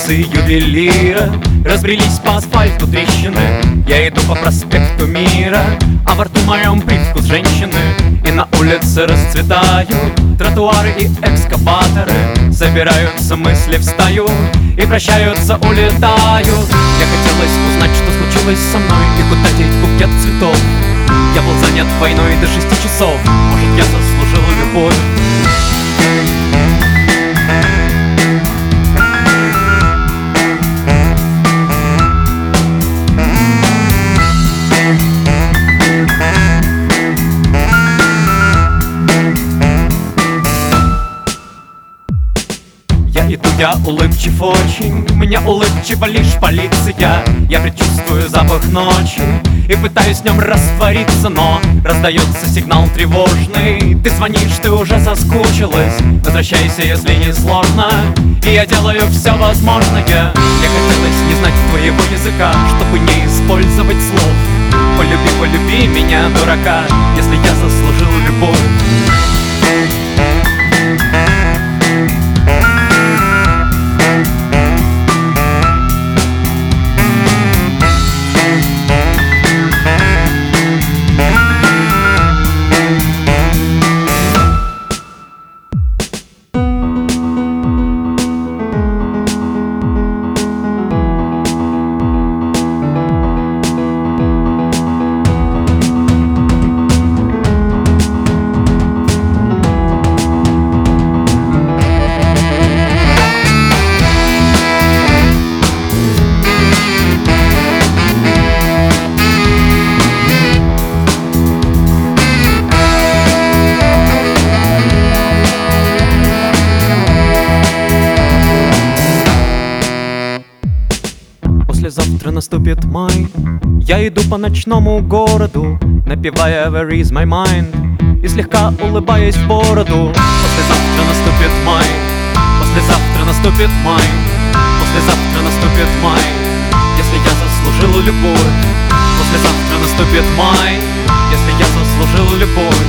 улицы ювелира разбрелись по асфальту трещины. Я иду по проспекту Мира, а во рту моем привкус женщины. И на улице расцветают тротуары и экскаваторы. Собираются мысли в стаю и прощаются, улетают. Я хотелось узнать, что случилось со мной, и куда деть букет цветов. Я был занят войной до 6 часов. Может, я заслужил любовь. Я улыбчив очень, мне улыбчива лишь полиция. Я предчувствую запах ночи и пытаюсь в нем раствориться, но раздается сигнал тревожный. Ты звонишь, ты уже соскучилась. Возвращайся, если не сложно, и я делаю все возможное. Я хотелось не знать твоего языка, чтобы не использовать слов. Полюби, полюби меня, дурака, если я заслужил любовь. Послезавтра наступит май. Я иду по ночному городу, напевая "Where is my mind" и слегка улыбаясь в бороду. Послезавтра наступит май. Послезавтра наступит май. Послезавтра наступит май, если я заслужил любовь. Послезавтра наступит май, если я заслужил любовь.